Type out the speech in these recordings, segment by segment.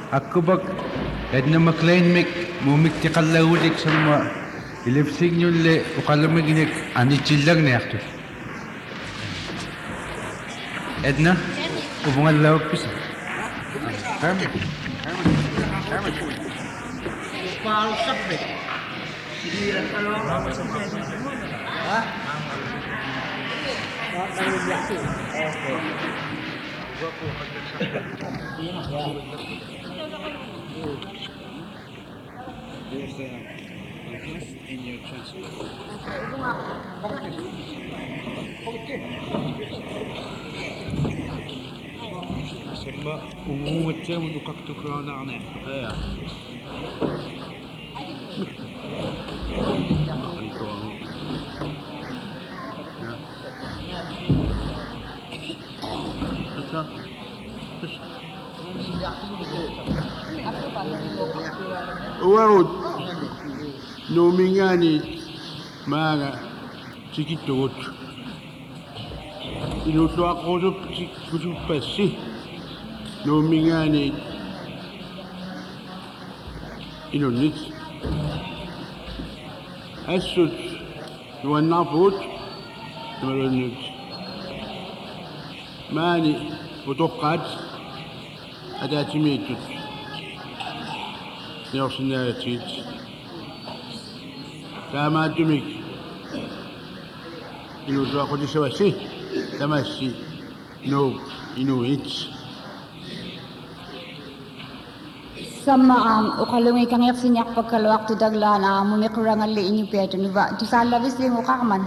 Akkubak edna McLean Mik mumik tiqallaulik samma ilipsignulle uqallumiginik anichillag niaqtu. Edna ubungallawak pisa. Herman. Semba umuutja mun kaktu krona ane. Ja. Uwarut nomingani maga tikitut inutu akodo kutu pasi nomingani inunit asut nuannaput nulunit mani utoqqat adatimitut Neosinaatit Tamatumik Inutuakodisawasi Tamasi No Inuit Sama ukalungi kang yak sinyak pagkalawak tu daglan mumikurang ali inyo peto nuba tu salabis ling ukakaman.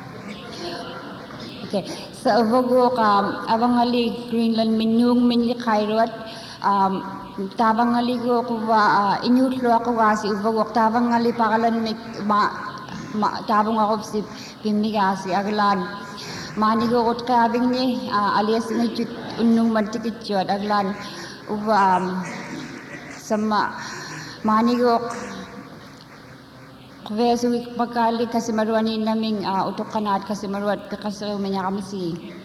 Okay, sa uvago ka abang ali Greenland minyung minli kairot tabang ngali ko kuwa inyutlo ako kasi ubagok tabang ngali pakalan mik tabang ako si pimigasi aglan mani ko kot kabing ni alias ngit unung mantikit jod aglan uba sama mani ko kwesu pagkali kasi maruani naming utok kanat kasi maruat kasi umenya kami si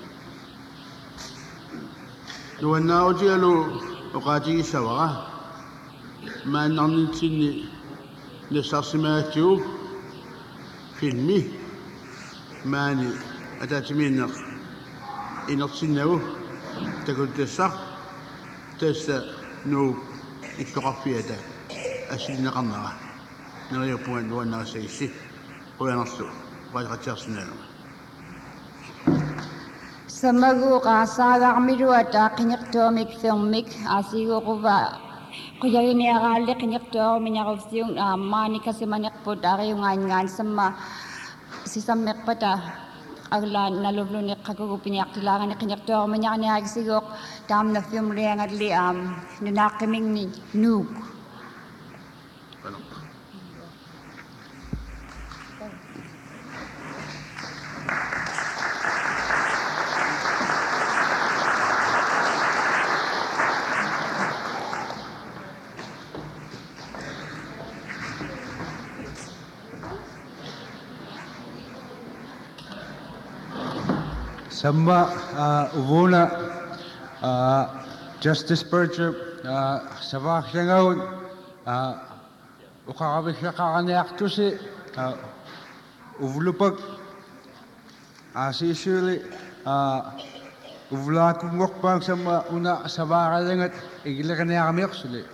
Duwan na o alo Okati isawa man nanitini nesasimatio filmi mani atatiminak inatsinau takutessa testa no ikkafiata asilna qamara nariyapuan duwan na saysi hoyanastu wajqatsarsinalo Samagu ka saga kami ruata kinyak filmik asigo ko ba kuya ini akali kinyak to minyak yung mani kasi manyak po dari yung ngan sama si samek pata aglan nalublo ni kagugupinyak tilangan ni kinyak to minyak ni agsigok tam na film riyang adli nunakiming ni Noog. Sama uvuna Justice Berger sabak siyangaw ukakabik siya kakaniakto si uvlupag si Shirley uvla kumwak pang sama una sabakalangat igilakan niya kami aksuli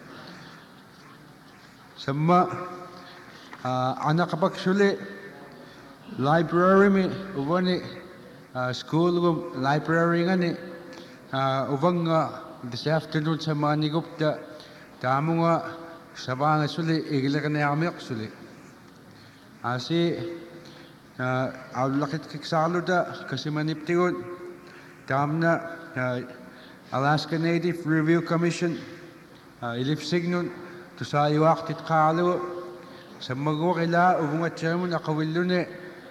sama anak kapag suli library mi uvani school room library nga ni uvang this afternoon sa mga nigupta tamo nga sabanga suli igilakan na yami suli asi awlakit kiksalo da kasi maniptigon tam na Alaska Native Review Commission ilipsig nun to sa iwaktit kalo sa magwakila uvang at chairman akawilo ni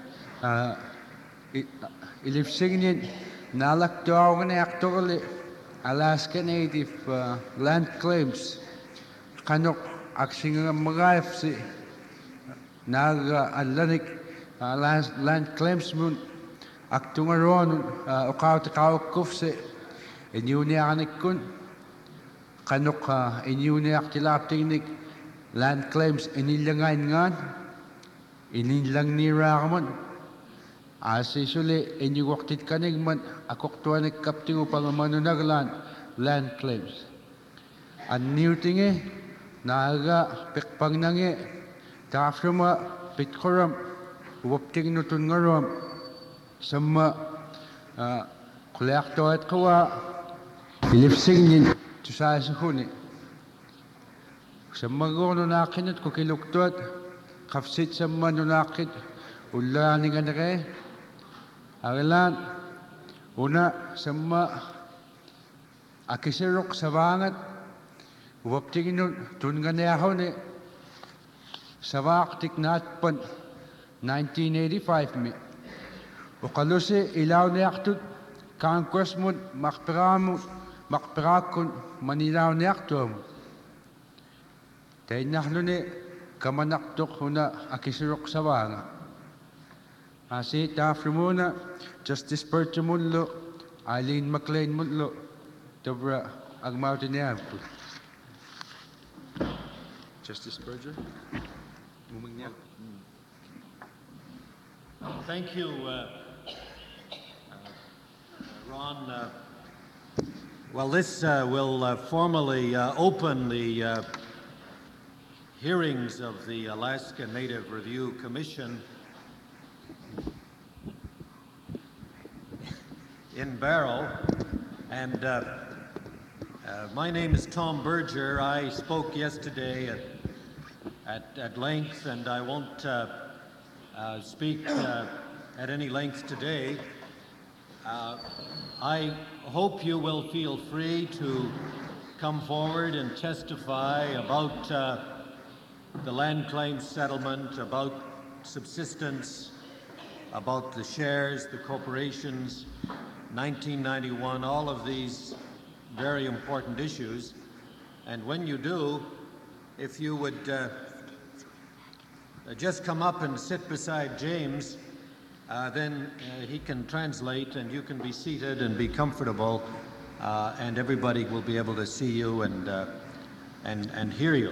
ilipsingin nalaktuaw nga actually Alaska Native land claims kanok aksing mga si nag-alanik land claims mun aktunga ron ukaw tikawak kufse inyo niya kanik kun kanok inyo ni aktilapting land claims inilangain ngan inilang ni rakamon asi suli inyo waktit kanig man akok tuwa nagkapting upang manunaglan land claims an new tinge naga pikpang nange taframa pitkoram wapting nutun ngaram sama kulakto at kawa ilipsingin tusaya sa huni sa mga nunakin at kukiluktot kapsit sa mga nunakit ulaning anake agalan una sa mga akisirok sa bangat wapting nun tunganiyaho ni sa waktik natpan 1985 mi ukalusi ilaw ni aktut Congress mo makpirakon manilaw ni aktuam. Tayo naklo ni kamanaktok huna akisirok sa wanga. Asi tafri muna Justice Percha Munlo, Eileen McLean Munlo, dobra agmawti niya. Justice Percha? Muming niya. Thank you, Ron. Well, this will formally open the hearings of the Alaska Native Review Commission in Barrow. And my name is Tom Berger. I spoke yesterday at length, and I won't speak at any length today. I hope you will feel free to come forward and testify about the land claim settlement, about subsistence, about the shares, the corporations, 1991, all of these very important issues. And when you do, if you would just come up and sit beside James, then he can translate and you can be seated and be comfortable, and everybody will be able to see you and hear you.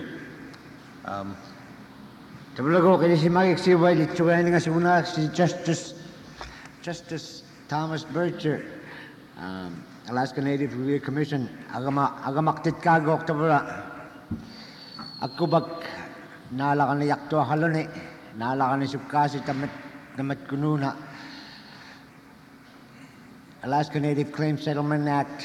Tablago kini si Magik si Wiley Chuan nga si una si Justice Thomas Berger, Alaska Native Review Commission agamaktit kago tabla ako bak nalakan ni yakto halone nalakan ni subkasi tamat kununa Alaska Native Claim Settlement Act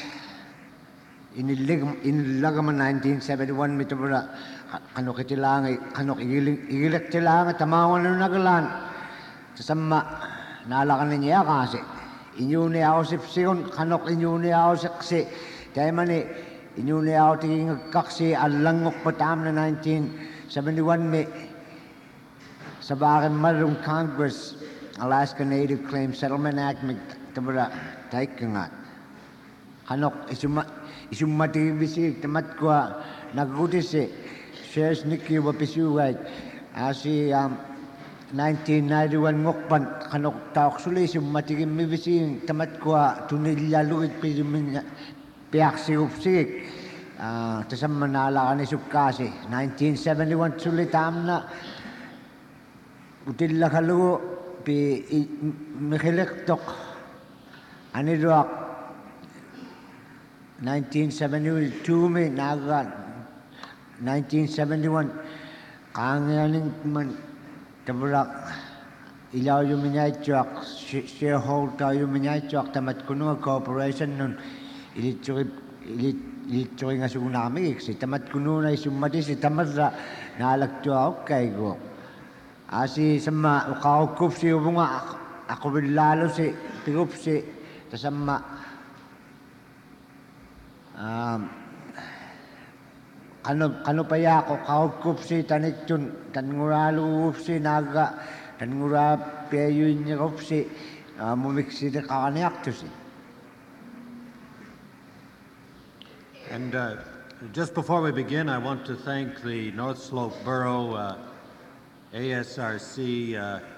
inilagaman 1971 mitabla kanok itilangan kanok igilik tilangan tamawan na nagalan sasama nalakan niya kasi inyo ni ako sipsiyon kanok inyo ni ako saksi kaya mani inyo ni ako tingin kaksi alangok patam na 1971 mi sa bakit marong Congress Alaska Native Claim Settlement Act tabla tayo nga kanok isumatibisig tamat ko nagutisi shares Nikki wapisuwag asi 1991 ngokpan kanok taok suli isumatigim mibising tamat ko tunilyaluit piyak sigupsig tasam manala ka ni subkasi 1971 suli tam na utilla kalugo pi mikilektok aniruak 1972 mi naga 1971 kanganing man tabulak ilaw yung minyaychok shareholder yung minyaychok tamat kuno corporation nun ilitsuri nga sunami si tamat kuno na isumati si tamat na alagto ako kay go asi sama ukaukup si ubunga ako bilalo si tigup si tasama ano pa ya ako kaukup si tanikchun tannguralu si naga tanngura peyu niya kup si mumiksi de kaniak to si. And just before we begin, I want to thank the North Slope Borough, ASRC,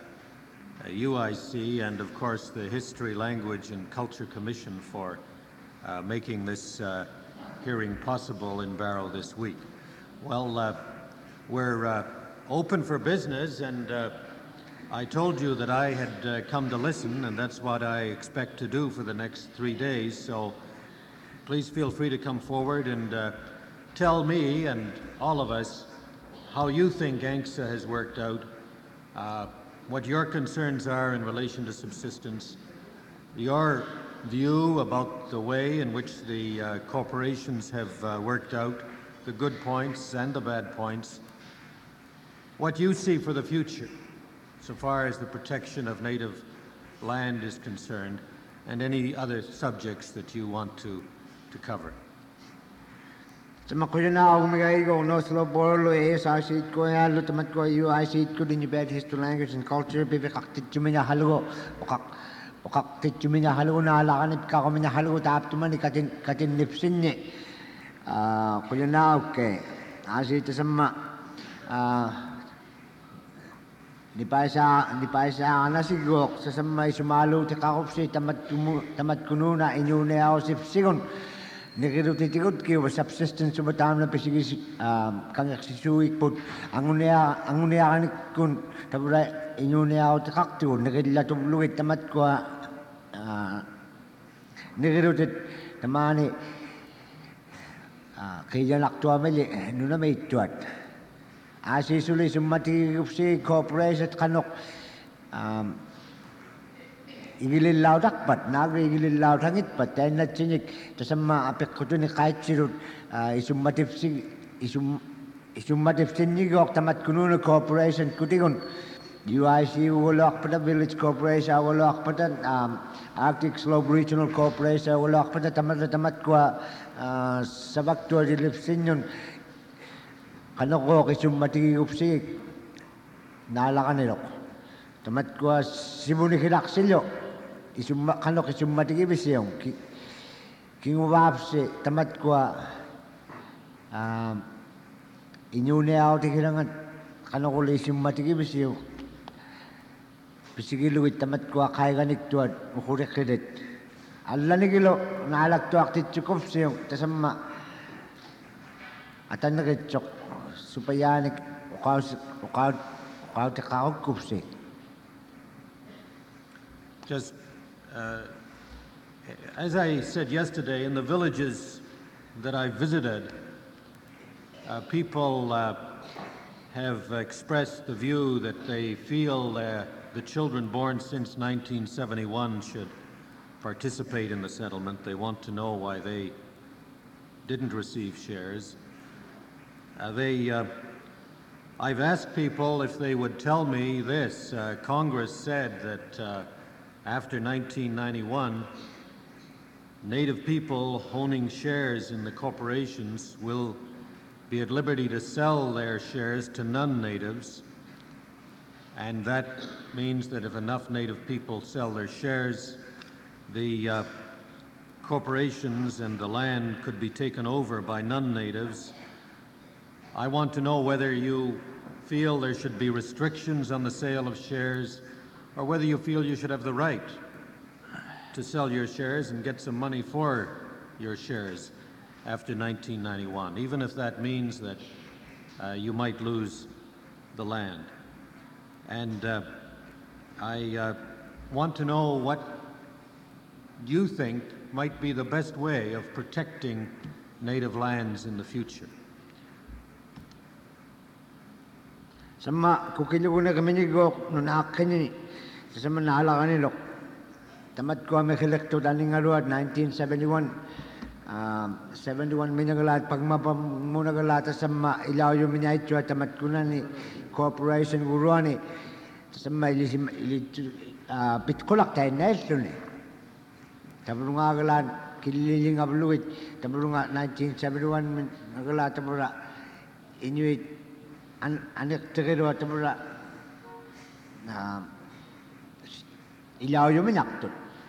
UIC, and of course the History, Language and Culture Commission for making this hearing possible in Barrow this week. Well, we're open for business, and I told you that I had come to listen, and that's what I expect to do for the next 3 days. So please feel free to come forward and tell me and all of us how you think ANCSA has worked out, what your concerns are in relation to subsistence, your view about the way in which the corporations have worked out, the good points and the bad points, what you see for the future so far as the protection of native land is concerned, and any other subjects that you want to cover. Sama ko na ako magaigo no slow borlo sa sit ko ya lo tamat ko yu I sit ko din bad history language and culture be kaktit chumenya halugo okak chumenya halugo na alakan ka ko menya halugo tap tuman katin nipsin ni ko na okay asit sama di paisa ana sigok sa sama sumalo te kakopsi tamat kuno na inyo ne ako sigon Nagirutitikot kiyo subsistence subatam na pisigis kangaksisuik put angunia kanikun tabura inunia o takaktu nagilatum luit tamat ko nagirutit tamani kaya naktua mali nuna may tuat asi suli sumati si corporation kanok igililaw dakpat nagri igililaw tangit pat dahil na chinik tasama apek ko ni kahit sirut isumatif sinigok tamat kuno na corporation kutigon UIC walak pada village corporation walak pada Arctic Slope Regional Corporation walak pada tamat ko sabak to dilipsin yun kanoko isumati upsi nalakan nilok tamat ko simuni hilaksilyo isumma kanok isummati gibisiyong kingwapse tamat ko inyune out hilangan kanok ulit isummati gibisiyong pisigiluit tamat ko kaya ganik tuad mukurek kredit alla ni kilo naalak to aktit chukop siyong tasama atan nakitsok supayanik ukaw tekakog kupsi. Just as I said yesterday, in the villages that I visited, people have expressed the view that they feel the children born since 1971 should participate in the settlement. They want to know why they didn't receive shares. I've asked people if they would tell me this. Congress said that after 1991, Native people owning shares in the corporations will be at liberty to sell their shares to non-natives, and that means that if enough Native people sell their shares, the corporations and the land could be taken over by non-natives. I want to know whether you feel there should be restrictions on the sale of shares, or whether you feel you should have the right to sell your shares and get some money for your shares after 1991, even if that means that you might lose the land. And I want to know what you think might be the best way of protecting native lands in the future. Sama kukilugo na kami ni Gok nung nakakini sama naalakan ni Lok. Tamat ko may kilekto daling aruat 1971. 71 minagalat pag mapamunagalat sama ilaw yung minaycho at tamat ko na ni corporation guruan ni sama pitkulak tayo na ito ni. Tapos nga agalan kililing abluit. Tapos nga 1971 nagalat tapos inuit anak terkedo tapos ilaw yung minakto.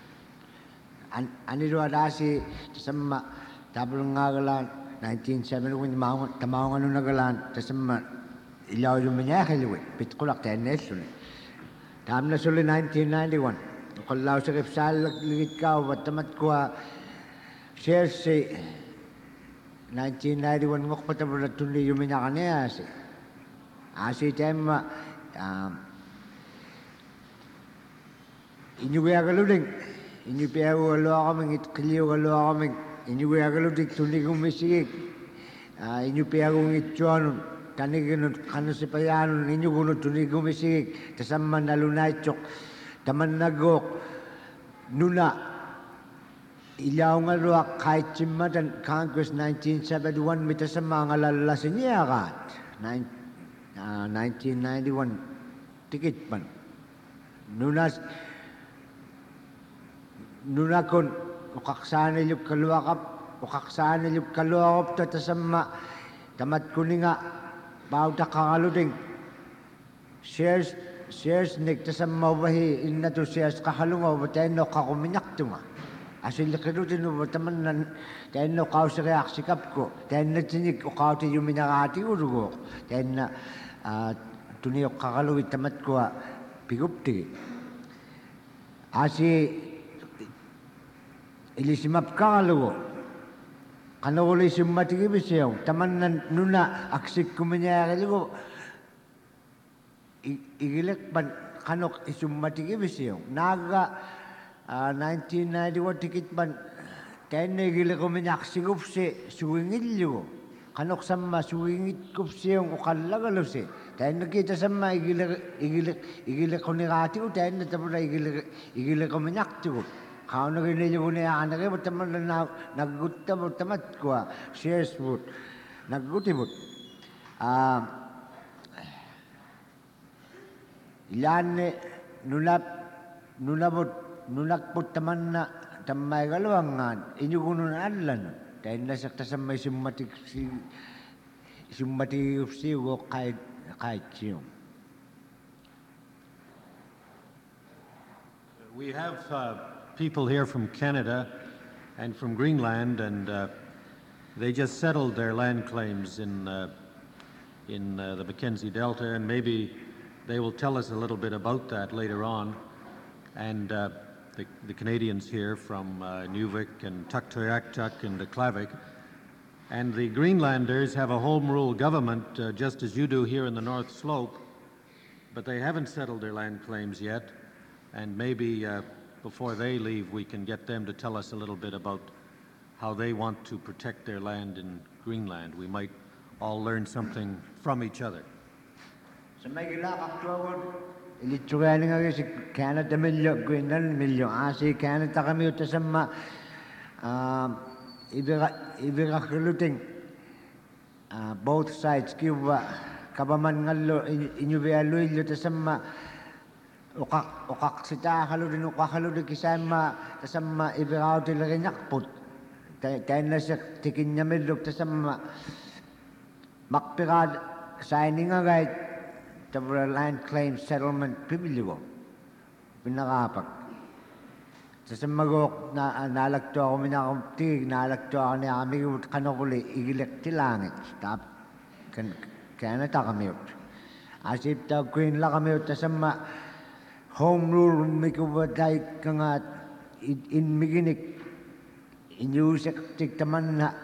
Ani doa dasi sama tabung ngagalan 1971 tamaw nga nagalan sama ilaw yung minyakhiliwi pitkulak tayo neso ni. Tam na suli 1991 kalau sa kipsal ligit ka wat tamat ko share si 1991 ngok patabra tunli yumina kanya asi. Asi tema inyuya galuding inyuya galo kaming itkliyo galo kaming inyuya galudik tunli gumisig inyuya gungitchuanun kaniginut kanusipayanun inyugunut tunli gumisig tasamman nalunaichok tamannagok nuna ilaw nga luwak kahit simatan Congress 1971 mitasama nga lalasin niya kat 1991 tikit pan nuna kon ukaksana yung kaluwakap ukaksana yung kaluwakap tatasama tamat kuninga bauta kakaluding shares nik tasama wahi inna to shares kahalunga watayin no kakuminyak tunga asil kirutin mo taman nan tayo no kau sa reaksi kap ko tayo na tinig o kau ti yung minakati urugo tayo na tuniyok kakaluwit tamat ko pigupti asi ilisimap kakaluwo kanawali simmatigi bisyaw taman nan nuna aksik kuminyakali ko igilek ban kanok isummatigi bisyaw naga 1991 tikit ban kaya nagili ko minyaksi kupsi suwingit liyo kanok sama suwingit kupsi yung ukalagalo si kaya nakita sama igili ko nirati ko kaya natapos igili ko minyakti ko kaya nagili ko niya anak ko taman na nagguta mo tamat ko shares mo nagguti mo ilan nunakpot taman na tamay galuangan inyugunon adlan dahil nasakta sa may simmatik siyo kahit siyo. We have people here from Canada and from Greenland, and they just settled their land claims in the Mackenzie Delta, and maybe they will tell us a little bit about that later on. And the Canadians here from Nuvik and Tuktoyaktuk and the Klavik. And the Greenlanders have a home rule government, just as you do here in the North Slope, but they haven't settled their land claims yet. And maybe before they leave, we can get them to tell us a little bit about how they want to protect their land in Greenland. We might all learn something from each other. Ilitsuganin nga si Canada milyo, Greenland milyo. Si Canada kami ito sa ibigakuluting both sides. Kiwa kabaman nga lo, inyubialoy lo ito sa ukaksita kaludin, ukakaludin kisama sa ibigakaw tilagay nyakput. Kaya na siya tikin niya milyo ito sa makpirad signing nga guide the land claim settlement pibiligo pinakapag sa magok na nalagto ako minakamtig nalagto ako ni aming kanokuli igilek tilangit tap kaya na kami asip ta queen la kami sa home rule mikubatay kang in miginik inyusek tiktaman na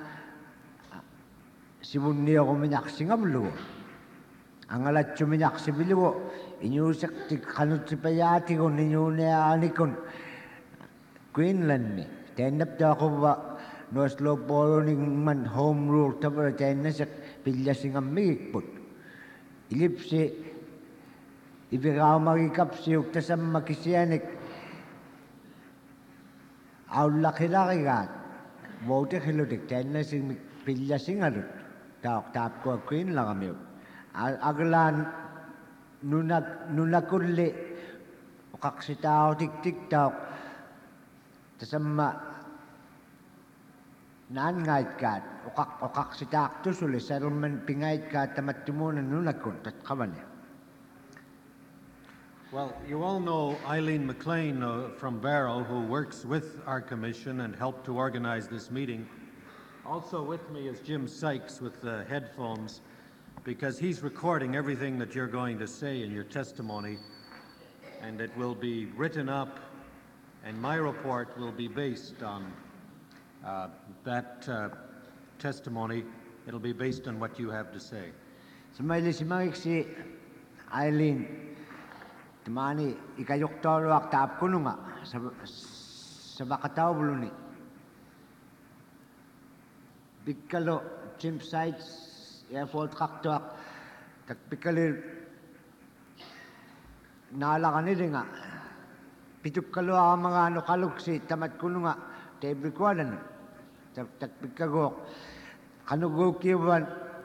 sibunni ako minaksingablo ang alat chuminyak si biliwo inyusak ti kanut si payati ko ninyo niya anikon Queensland ni tenap ta ako ba no slow following man home rule tapos tenap sa pilya singam migput ilip si ibigao magikap si ukta sa makisiyanik aw laki-laki kat bote kilutik tenap si pilya singarut tap ko Queen lang kami aglan nunakulli ukaksitao tik tao tasama nangait kat ukaksitak tu suli settlement pingait kat tamattimunan nunakun tatkaban. Well, you all know Eileen McLean from Barrow, who works with our commission and helped to organize this meeting. Also with me is Jim Sykes with the headphones, because he's recording everything that you're going to say in your testimony, and it will be written up, and my report will be based on that testimony, it'll be based on what you have to say. Sumaili si Eileen, temani ikayok tolo ak taap kuno nga sa bakataw buluni. Bigkalo chimp sites airport kaktuak tak bigkalir naalakan nila nga. Pituk kalo ang mga ano kalugsi tamat kuno nga table kwanan. Tak bigkagok kanugok kiwan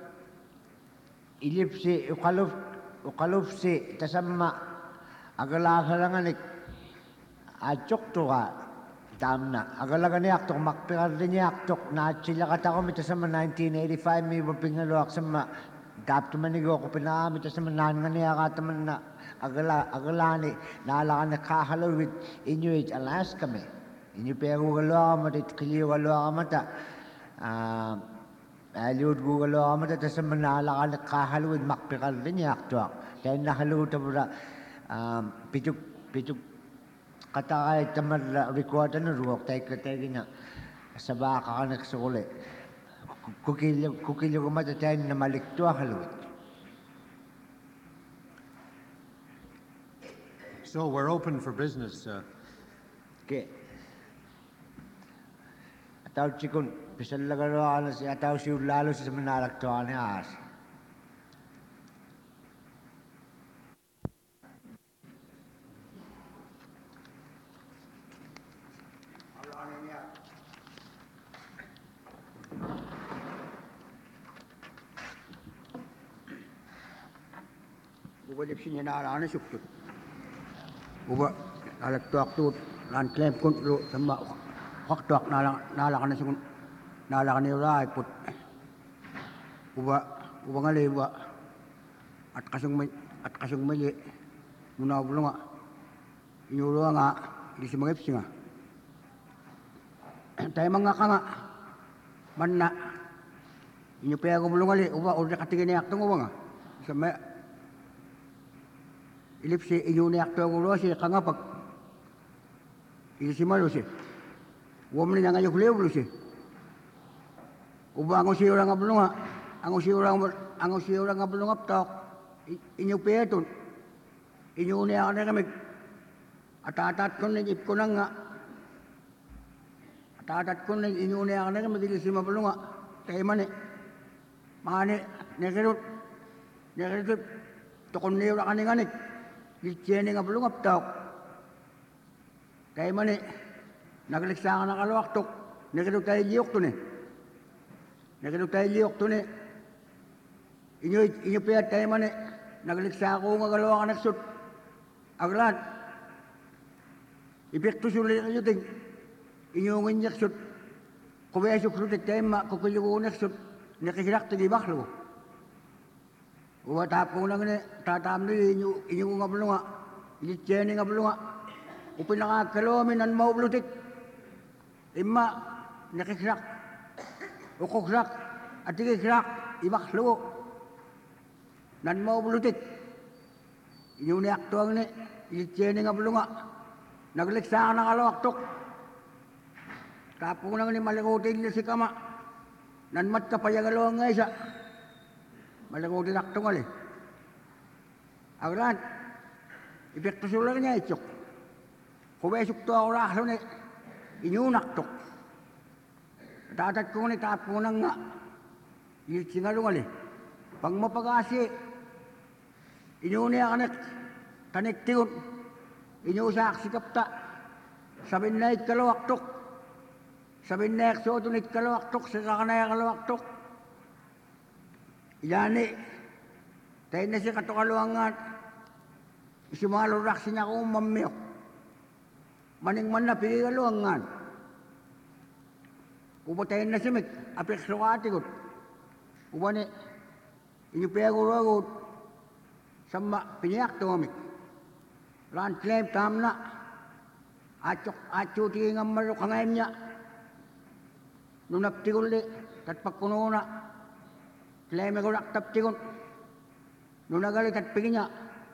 ilipsi ukalufsi tasama agalahalanganik achok to ka tamna agalagani aktok makpirardini aktok na sila katako mitasama 1985 mi bapingalo aksama dapto manigo ko pinami tasama nanngani akataman na agalani naalakan na kahalawit Inuit Alaska me inyo pero galo amatit kiliyo galo amata Aliud Google amata ta semenala kala kahaluid makpikal din yaktuak. Dahil nahaluid ta pura pituk kata kay tamar record na ruok tay katay gina sa baka ka nagsukuli. Kukilyo ko matatay na malikto haluid. So we're open for business. Okay. Ataw chikun pisal lagaro ala si ataw si lalo si semenalak to ane as. Uba lipsi niya naaraan sukut. Uba alak tuak tu lan klaim kun lu sama hak tuak nalakan na sukun nalakan ni rai put. Uba ngali uba at kasung mali muna bulunga inyulo nga di si mangipsi nga. Tayo mga ka nga man na inyo paya ko bulungali uba udah katingin ni aktong uba nga. Sama ilipsi inyo ni akto ko lo si kangapag isi malu si woman nga ngayo kuleo si uba ang si orang nga bulunga ang si orang nga bulunga tok inyo peton inyo ni ako na kami atatat ko na ip ko na nga atatat ko na inyo ni ako na kami dili si mabulunga kaya mani nekirut tokon niyo na kaninganik Lichene nga bulunga tok kaya nagliksa ka na kalawak tok nekirut tayo liyok to ne inyo piyat tayo nagliksa ko nga kalawak ka nagsut aglan ipekto sulit kayo ting inyo nga nyaksut kubesok sulit tayo kukilyo ko nagsut nakikirak tagi baklo Uwatap ko lang ni tatam ni inyo nga bulunga lichene nga bulunga upinakakalomi nan maublutik imma nakikrak ukukrak at ikikrak ibaklo nan maublutik inyo ni aktuang ni lichene nga bulunga nagliksa ka na kalawaktok tapo ko lang ni malikutin niya si kama nan mat kapayagalawang nga isa Malago din akto ngali. Agran, ipekto sulang niya ityok. Kubesok to ako rahlo ni inyunak tok. Tatat ko ni tapo nang nga. Sinalo ngali. Pag mapagasi, inyuni akanak, tanik tiyon. Inyusak si kapta. Sabin na ikalawak tok. Sabin na iksoto ni ikalawak tok. Saka na ikalawak tok. Yani, tayo na siya katokaluangan, isimalurak siya akong mamiyok. Maning man na pinikaluangan. Uba tayo na siya apik sukati ko. Uba ni, inyupiyaguragot, sama piniyak to kami. Ran claim tam na, atyo tingin ang malukangayam niya. Nung naptikuli, tatpagkuno na, Claim ko raktap tikon. Nung nagalit at piginya.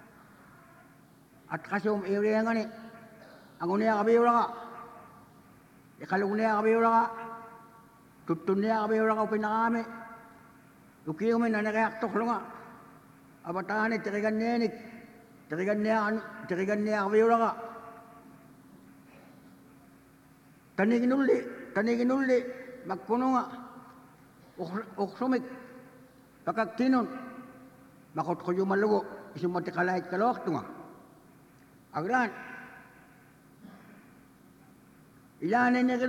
At kasum area nga ni. Ang uniya kabiyo ka. Ikalong niya kabiyo ka. Tutun niya kami orang kau pinakami. Ukiyo min na nakaaktok lunga. Abatani tirigan niya tirigan niya kami orang ka. Tanigin uli, magkuno nga. Uksumik, kakagtinon. Makot ko yung malugo, isumati kalahit kalawak to nga. Agran, ilanin niya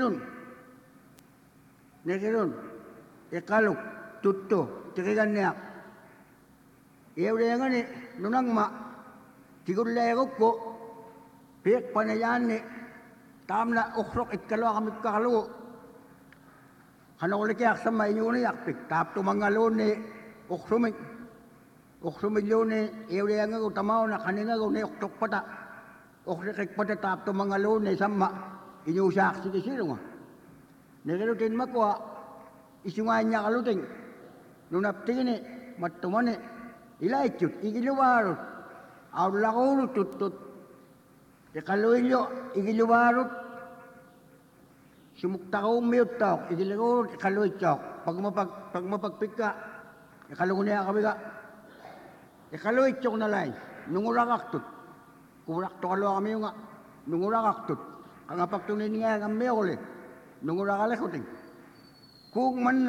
ganun, ikalok, tutto, tirigan niya. Iyaw niya nga ni, nunang ma, siguro layagok ko, piyak pa na yan ni, tam na ukrok itkalawa kami kakalugo. Kano ko likiyak sa mainyo na yakpik, tap to mga loni, uksumik loni, iyaw niya nga ko tamaw na kaninga ko ni uktok pata. Ukrik pata tap to mga loni, sama, inyo siyak sige sino nga. Nikilutin makwa, isungahan niya kaluting. Nunaptingin ni, matuman ni, ilaitut, igiluwarot. Aulakuro tutut. Ikaluilyo, igiluwarot. Sumukta ko umiyot tao, igiluwarot, ikaluit tao. Pag mapagpik ka, ikaluwa niya kami ka. Ikaluit tao na lain, nungurakak tut. Kurak to kalawa kami yung nga, nungurakak tut. Ang apagtunin nga kami ako ulit. Nungurakalik ko ting. Kung man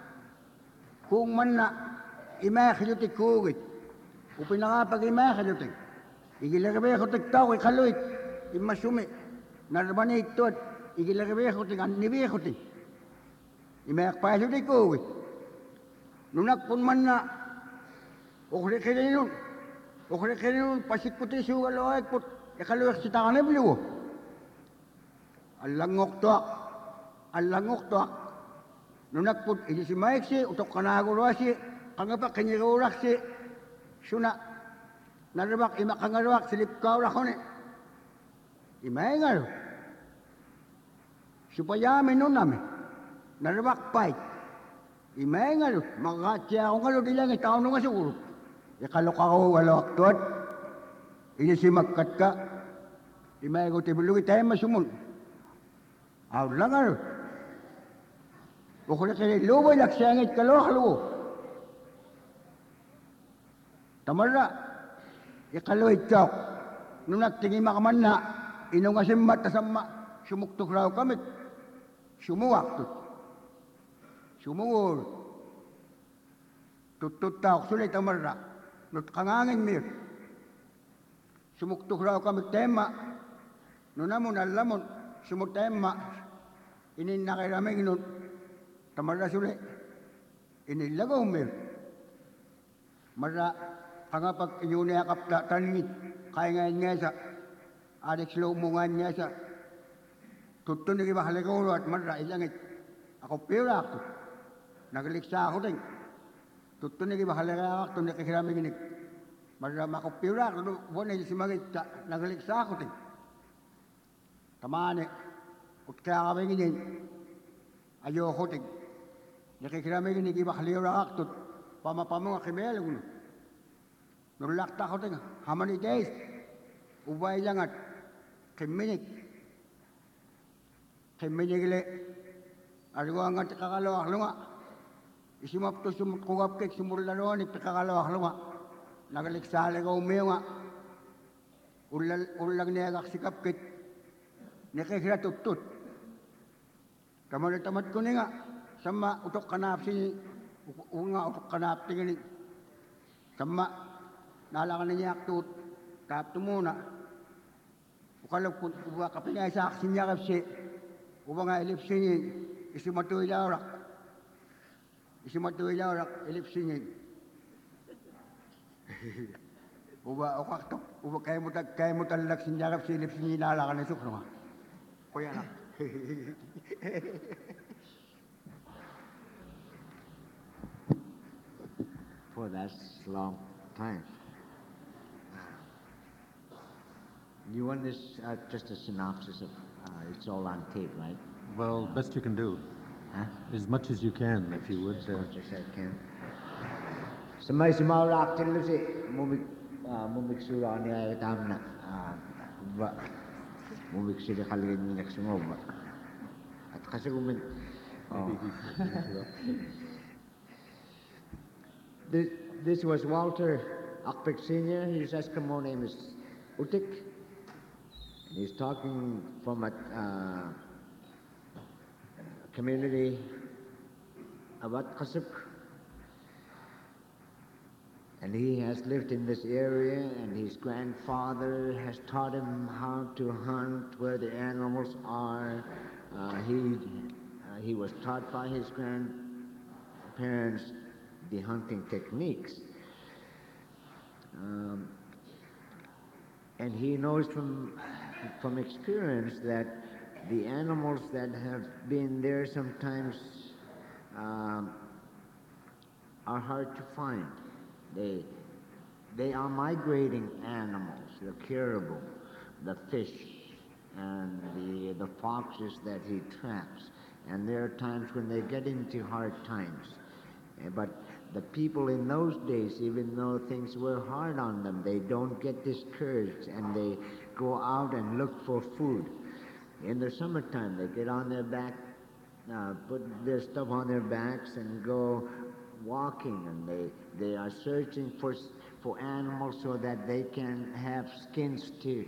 na, imakilutik kugit. Upin na nga pag imakilutik. Igilagabi ko tigtaw, ikaluit, imasumi. Narabani ito at igilagabi ko ting, anibi ko ting. Imakpayalutik kugit. Nunakpun man na, ukrikirin nun, pasikputi sugalawag put, ikaluik si takanib liwo. Alangok toak. Nunakput, ini si Mike si, utok kanagulwa si, kangapa kinyirurak si, suna, narabak, ima kangarwak, silip kaurak ko ni. Imaingal. Supaya nun namin, narabak pait. Imaingal, makakatya akong kalo dilang itaon nga siguro. Ikalok ako, walok tuat. Ini si magkat ka. Imaingal, tibulugi tayo masumun. Lang ano. Bukod na kayo, luboy laksangit kalawak. Tamara, ikaluit ka. Nung nagtingin makaman na, inong asimbat tasama, sumuktok raw kami. Sumuwak tut. Sumungol. Tutut tao, sulit tamara. Nut kangangin mir. Sumuktok raw kami tema. Nunamon, alamon, sumutema. Inin nakiraming nun. Tamara sulit. Inilagaw mir. Mara, kangapag inyunayakap na taningit. Kaya ngayon nga sa. Adik slow mo nga nga sa. Tutun na kibahalagaw at mara, ilangit. Ako pira ako. Nagaliksa ako din. Tutun na kibahalagaw ako. Nakikiraming inig. Mara, makopira ako. Buwan na simagit. Nagaliksa ako din. Tamane. Ut kaya kami nginin. Ayoko din. Nakikiraming inig. Ibahalagaw ako. Pamapamang akimel. Nulakta ko din. How many days? Ubay lang at kiminig. Kiminig li. Argo nga kakalawak lunga. Isimap to sumukugap kek sumurlaluan kakalawak lunga. Nagaliksali ka umiyo nga. Ulang niya kaksikap kit. Nakikira tutut. Tamad ko ni nga. Sama utok kanap sini. Nga utok kanap tingin. Sama nalakan na niya tut. Tap to muna. Ukalap kung uba kapinay sa aksin niya kapsi. Uba nga ilipsingin. Isimatuloy laurak. Ilipsingin. Uba ukaktok. Uba kaya mo talak sinya kapsi ilipsingin nalakan na sukro nga. Kuya na. For that's a long time. You want this just a synopsis of it's all on tape, right? Well, best you can do. Huh? As much as you can, if you would. As much as I can. Sa may sumawak din si mumiksura niya itam na ba mumiksura kalagay niya sumoba. At kasi Oh. this, this was Walter Akpik Sr. His Eskimo name is Utik. He's talking from a community of Atkasuk. And he has lived in this area, and his grandfather has taught him how to hunt, where the animals are. He was taught by his grandparents the hunting techniques. And he knows from experience that the animals that have been there sometimes are hard to find. They are migrating animals, the caribou, the fish, and the foxes that he traps. And there are times when they get into hard times. But the people in those days, even though things were hard on them, they don't get discouraged, and they go out and look for food. In the summertime, they get on their back, put their stuff on their backs and go walking, and they are searching for animals so that they can have skins to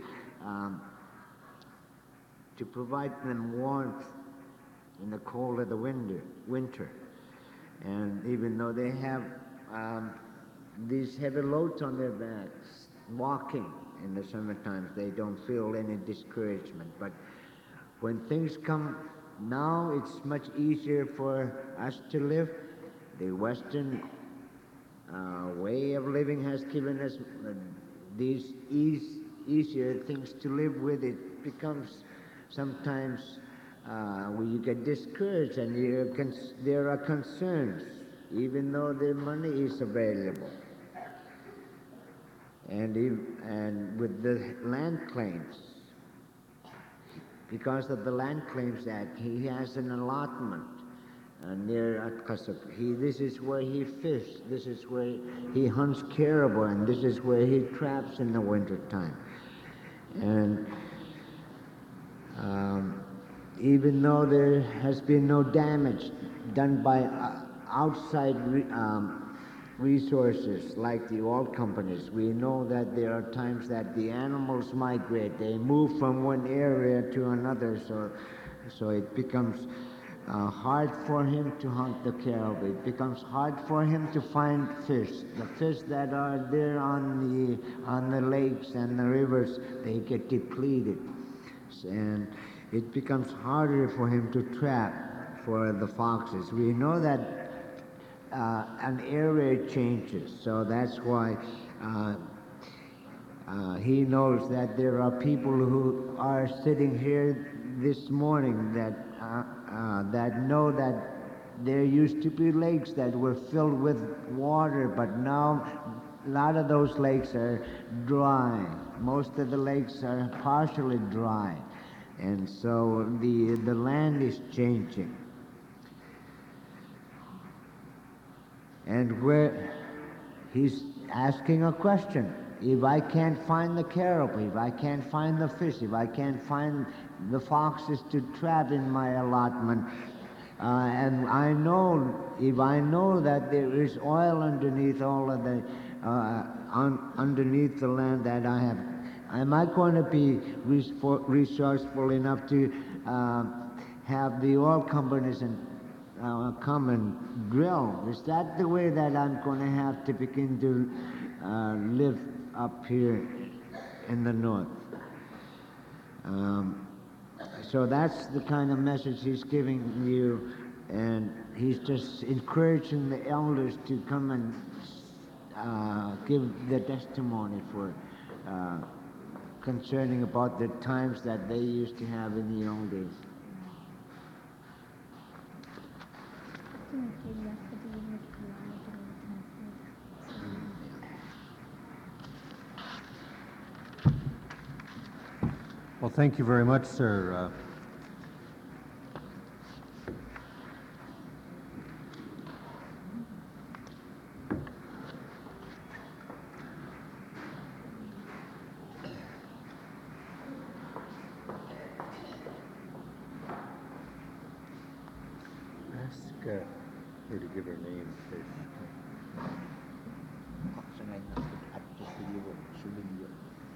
provide them warmth in the cold of the winter. And even though they have these heavy loads on their backs, walking in the summertime, they don't feel any discouragement. But when things come now, it's much easier for us to live. The Western way of living has given us these easier things to live with. It becomes sometimes you get discouraged, and there are concerns, even though the money is available. And with the land claims, because of the Land Claims Act, he has an allotment near Atkasuk. This is where he fishes, this is where he hunts caribou, and this is where he traps in the winter time. And even though there has been no damage done by outside resources like the oil companies, we know that there are times that the animals migrate. They move from one area to another, so it becomes hard for him to hunt the caribou. It becomes hard for him to find fish. The fish that are there on the lakes and the rivers, they get depleted, and it becomes harder for him to trap for the foxes. We know that an area changes, so that's why he knows that there are people who are sitting here this morning that know that there used to be lakes that were filled with water, but now a lot of those lakes are dry. Most of the lakes are partially dry, and so the land is changing. And where he's asking a question: if I can't find the caribou, if I can't find the fish, if I can't find the foxes to trap in my allotment, and if I know that there is oil underneath all of the underneath the land that I have, am I going to be resourceful enough to have the oil companies and come and drill? Is that the way that I'm going to have to begin to live up here in the north? So that's the kind of message he's giving you, and he's just encouraging the elders to come and give the testimony for concerning about the times that they used to have in the old days. Well, thank you very much, sir. Or to give her name first. Kaksanay na at Cecilio, Sumilio.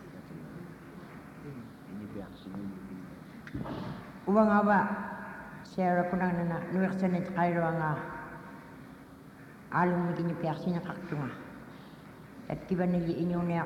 Inibiyak Sumilio. Uwang awa, Sarah ko nang nana, nuweksan at kairo nga, along maging ipiyak sinakaktunga. At kiba nili inyunak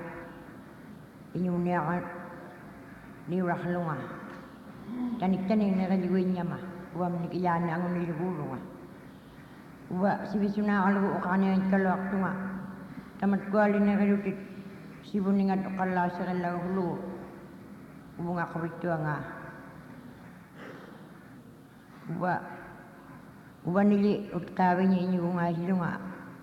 niuraklunga. Tanik-tanik na kaliwin niya ma, uwam nikiyan na ang niluguro nga. Uwa, sibisuna kalugo ka na yung kalwaktunga. Tamat ko alin na kalutit, sibuning at ukala sa kalawulo. Ubunga kabito nga. Uba nili utkawin niya inyo nga silo nga.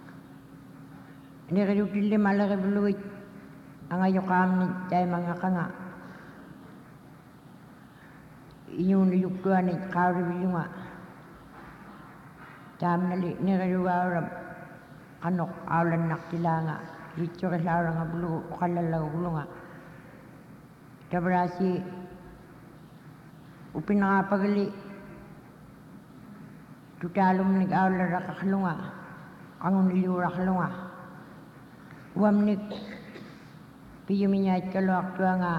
Nikalutil di malaki buluit. Ang ayokam ni tayo mga kanga. Inyo nilugtuan ni kawri bilo nga. Tam nali nikaluwaram. Kanok awlan naktila nga. Rito kasara nga bulu ukalalaw bulu nga. Tabrasi upinakapagali. Tutalong nag-awla rakakalunga. Ang niliwarakalunga. Uwamnik. Piyuminyait kalwaktua nga.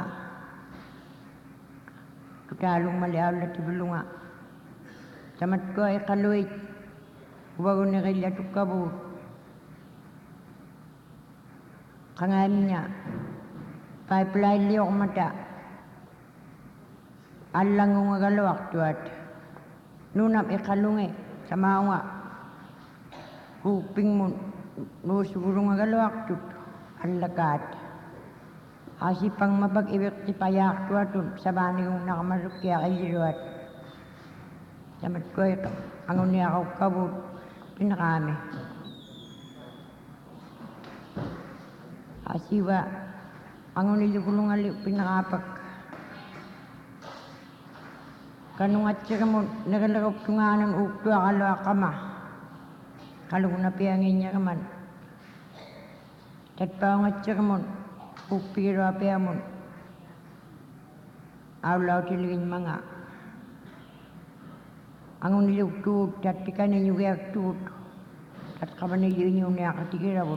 Tutalong maliawla tibulunga. Tamat ko ay kaluit. Uwago na kaya tukabot. Kangami niya. Pipeline liyo kumata. Alang nga kalwaktuat. Nunam ikalungi. Sama nga. Huping mo. Nusuguro nga kalwaktut. Alakat. Asi pang mapag-ibig ti payak tuatun. Sabani kong nakamaruk kaya kailiruat. Samat ko ay angon niya ako kabut. Pinakami. Asiwa. Angon nilugulong ali pinakapak. Kanong at siya mo nagalagap nga ng uktua kalwa kama. Kalong napiangin niya kaman. Tatpaw nga siya mo. Upiro apya mo. Awlaw tiligin mga. Angon nilugtut. Tatika ninyo gayak tut. At kaman ninyo niya katikirabot.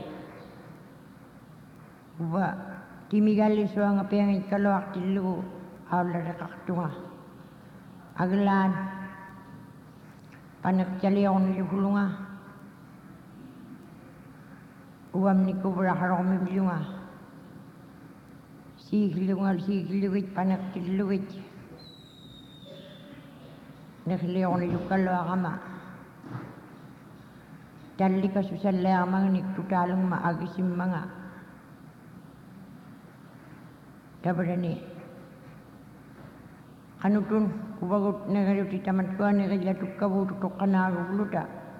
Uba. Timigali so ang apiangin kalwak tilu. Awla rakaktunga. Aglan. Panagkali ako nilugulunga. Uwam ni kubra harong mibilunga. Sigilungit, panagkiluwit. Nakili ako nilugkalwa kama. Dali ka susala ang mga nagtutalong maagisim mga. Dabara ni. Kanutun, kubagot na kayo titamat ko, nakayatuk ka bututok ka na rugluta.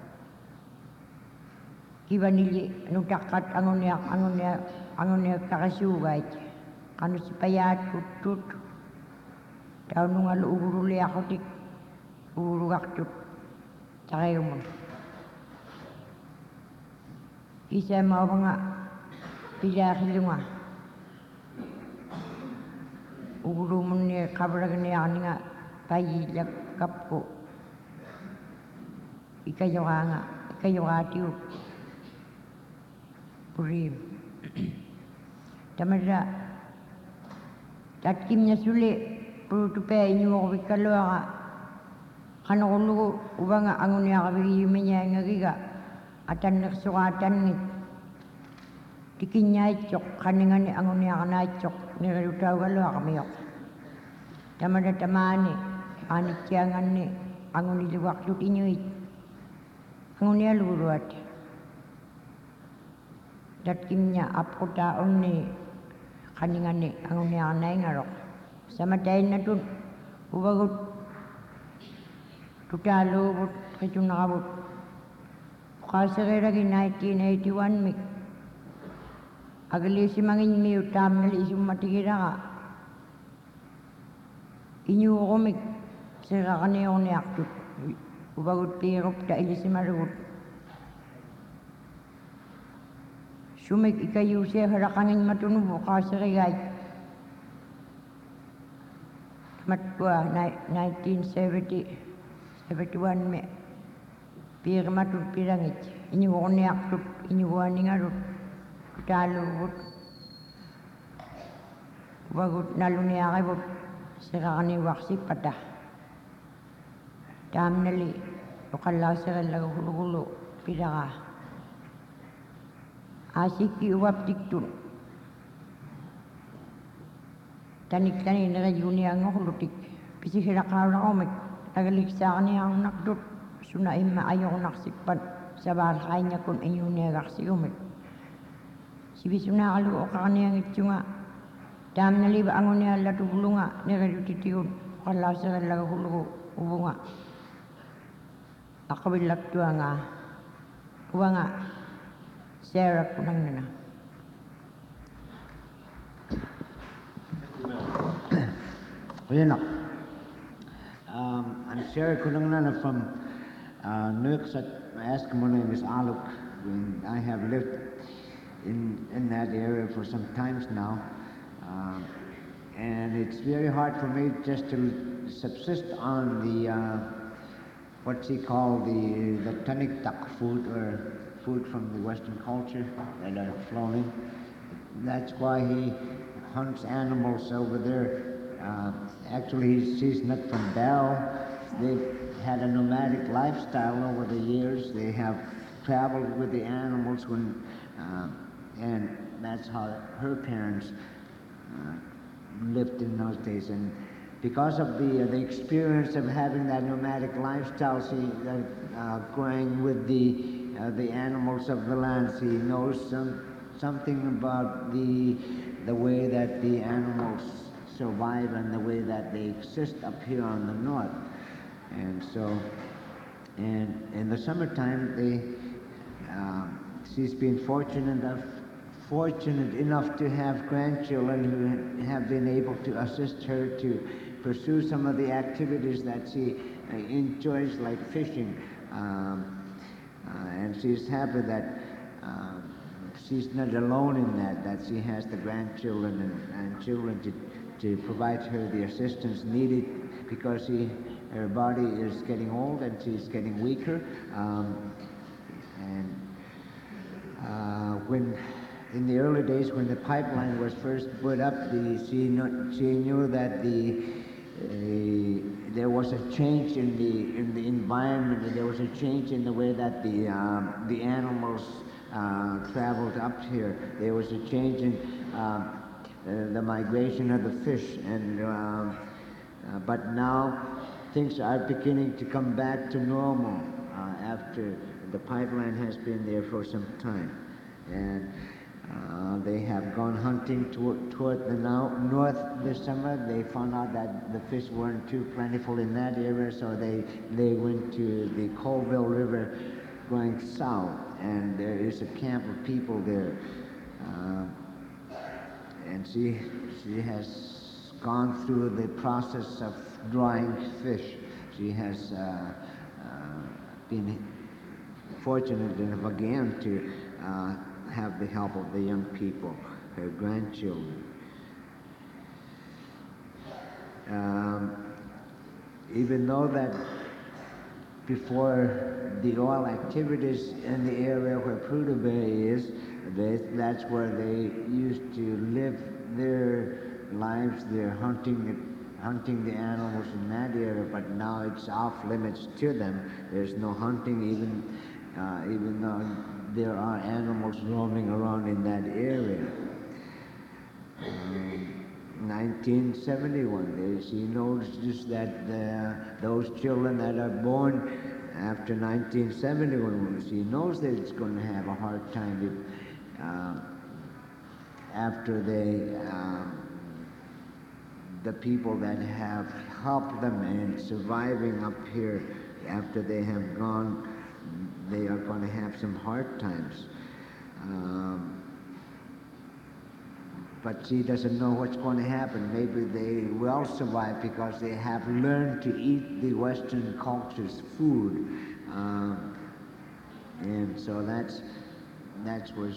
Kiba nili, nutakat, angon niya kakasugay. Kano si payat, tutut. Tao nung aluuruli ako tik, urugak tut. Sakayo mo. Isa mo mga pilakilo nga. Uru mo niya kabarag niya nga payilag kapko. Ikayo ka tiyo. Purim. Tamada. Tatkim niya suli. Puro tupaya inyo ako bikalwa ka. Kanukulugo. Uba nga angon niya kabigiyumin niya nga giga. Atan nagsukatan ngit. Tikin niya ityok. Kaningan ni angon niya ka na ityok. Niralutaw kalwa kamiyok. Tamada tamani. Anit siyangan ni. Angon niliwak tut inyo it. Angon niya luruat. Tatkim niya apko taon ni. Kaningan ni. Angon niya ka na ingarok. Samatayin na tun. Ubagot. Tutalo bot. Kito nakabot. Kasareragi 1981 mik. Agali si mangin mi utam nali isum matikira ka. Inyo ko mik. Sira ka niyo ni aktut. Ubagot pirop ta ili si marugot. Sumik ikayo siya harakangin matunubo kasarigay. Matwa 1971 me. piirmatut pirangit iñuorniartut iñuguaningarut tutaaluvut uvagut naluniarivut siqarniuarsippata taamnali uqallauserillaguhulugulu pilaraa aasikki uvaptiktun tanikkani nerajuniangohulutik pisihilaqaulaqumik agaliksаарniarunartut suna imma ajorunarsikpat savaalqaiñakun iñuniagarsigumik sivisunaaqalu oqarniangitsunga taamnaliva anguniallatuvulunga neralutitigut uqallauserillaguhulugu uvunga aqavillaktuanga uvanga Sarah kunangnana. Kuyanak. I'm Sarah Kunangnana from Nuiqsut. My name is Aluk. And I have lived in that area for some times now. And it's very hard for me just to subsist on the what she called the taniktak food, or food from the Western culture that are flowing. That's why he hunts animals over there. Actually, she's not from Barrow. They've had a nomadic lifestyle over the years. They have traveled with the animals and that's how her parents lived in those days. And because of the experience of having that nomadic lifestyle, she going with the animals of the land, she knows something about the way that the animals survive and the way that they exist up here on the north. And so, and in the summertime, she's been fortunate enough to have grandchildren who have been able to assist her to pursue some of the activities that she enjoys, like fishing. And she's happy that she's not alone in that she has the grandchildren and children to provide her the assistance needed, because her body is getting old and she's getting weaker. When in the early days, when the pipeline was first put up, she knew that there was a change in the environment, and there was a change in the way that the animals traveled up here. There was a change in the migration of the fish, and but now things are beginning to come back to normal after the pipeline has been there for some time, and they have gone hunting toward the north this summer. They found out that the fish weren't too plentiful in that area, so they went to the Colville River going south, and there is a camp of people there. And she has gone through the process of drying fish. She has been fortunate enough again to have the help of the young people, her grandchildren. Even though that before the oil activities in the area where Prudhoe Bay is, that's where they used to live their lives. They're hunting the animals in that area, but now it's off limits to them. There's no hunting, even though there are animals roaming around in that area. 1971, she notices that those children that are born after 1971, she knows that it's going to have a hard time after the people that have helped them and surviving up here, after they have gone, they are going to have some hard times. But she doesn't know what's going to happen. Maybe they will survive because they have learned to eat the Western culture's food. And so that's where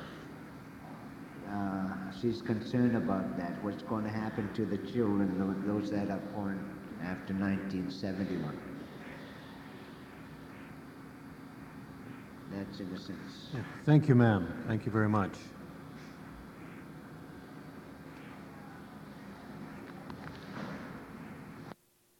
she's concerned about that, what's going to happen to the children, those that are born after 1971. That's in a sense. Thank you, ma'am. Thank you very much.